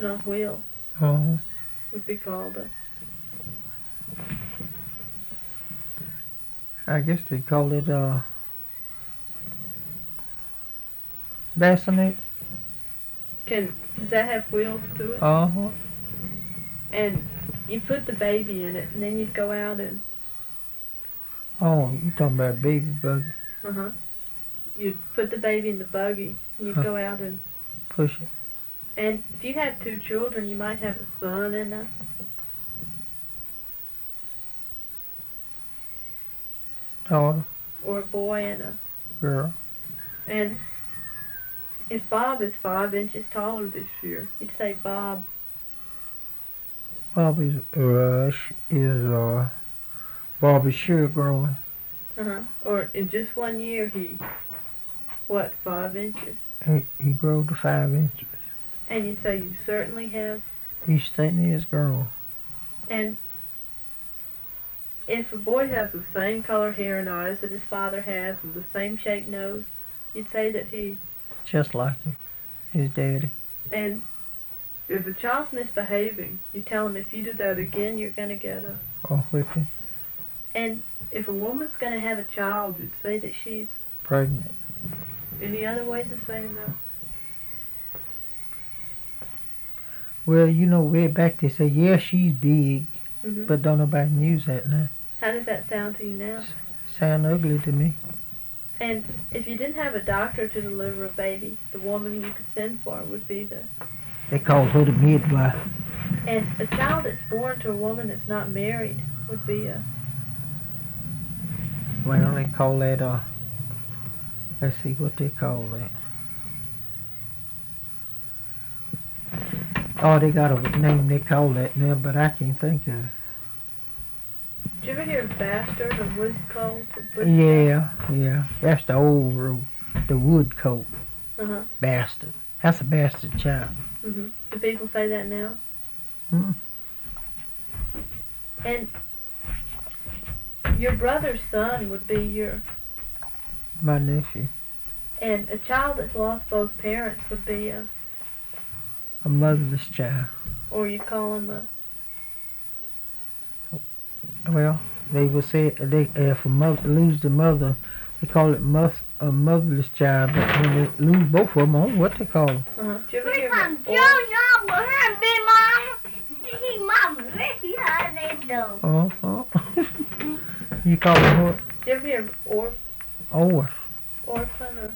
infant on wheels Uh-huh. would be called a... I guess they call it bassinet. Does that have wheels to it? Uh-huh. And you put the baby in it, and then you'd go out and... Oh, you talking about baby buggy. Uh-huh. You'd put the baby in the buggy, and you'd go out and... Push it. And if you had 2 children, you might have a son and a... Daughter. or a boy and a... Girl. And if Bob is 5 inches taller this year, you'd say Bob. Bobby's Bobby's sure growing. Uh-huh. Or in just 1 year, he... what, 5 inches? He grew to 5 inches. And you'd say you certainly have... He's starting his growing. And if a boy has the same color hair and eyes that his father has and the same shaped nose, you'd say that he... Just like him. His daddy. And if a child's misbehaving, you tell him if you do that again, you're going to get a... Or whipping. And if a woman's going to have a child, you'd say that she's... Pregnant. Any other ways of saying that? Well, you know, way back they say, yeah, she's big. Mm-hmm. But don't nobody use that now. How does that sound to you now? Sound ugly to me. And if you didn't have a doctor to deliver a baby, the woman you could send for would be the... They call her the midwife. And a child that's born to a woman that's not married would be a... Well, they call that, let's see what they call that. Oh, they got a name they call that now, but I can't think of it. Did you ever hear of bastard or what's it called? Yeah. That's the old rule. The wood coat. Uh-huh. Bastard. That's a bastard child. Mm-hmm. Do people say that now? Mm-hmm. And your brother's son would be your... My nephew. And a child that's lost both parents would be a... A motherless child. Or you call him a... Well, they would say if a mother lose the mother, they call it a motherless child. But when they lose both of them, I don't know what they call them. Uh-huh. Do you ever hear of You call them what? Do you ever hear of orphan or...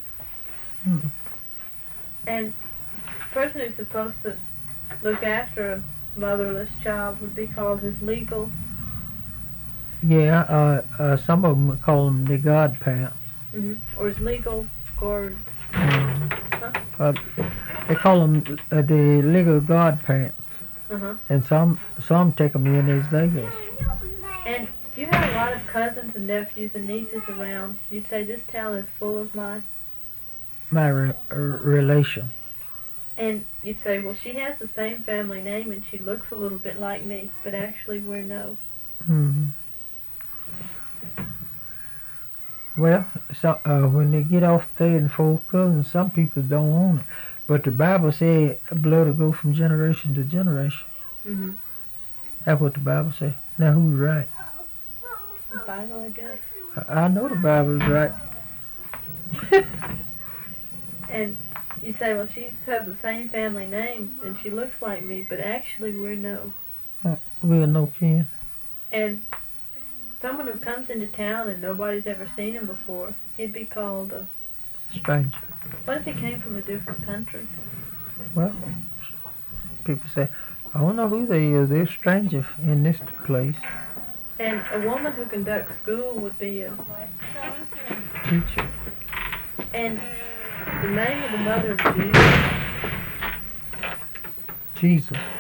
And the person who's supposed to look after a motherless child would be called his legal... Yeah, some of them call them the godparents. Mm-hmm. Or his legal guard. Huh? They call them the legal godparents. Uh-huh. And some take them in as legals. And if you had a lot of cousins and nephews and nieces around, you'd say this town is full of my relation. And you'd say, well, she has the same family name and she looks a little bit like me, but actually we're no. Mm-hmm. Well, so when they get off paying for cousins, some people don't want it. But the Bible says blood will go from generation to generation. Mm-hmm. That's what the Bible says. Now who's right? The Bible, I guess. I know the Bible's right. And you say, well, she has the same family name and she looks like me, but actually we're no. We're no kin. And someone who comes into town and nobody's ever seen him before, he'd be called a... Stranger. What if he came from a different country? Well, people say, I don't know who they are. They're strangers in this place. And a woman who conducts school would be a... Teacher. And the name of the mother of Jesus... Jesus.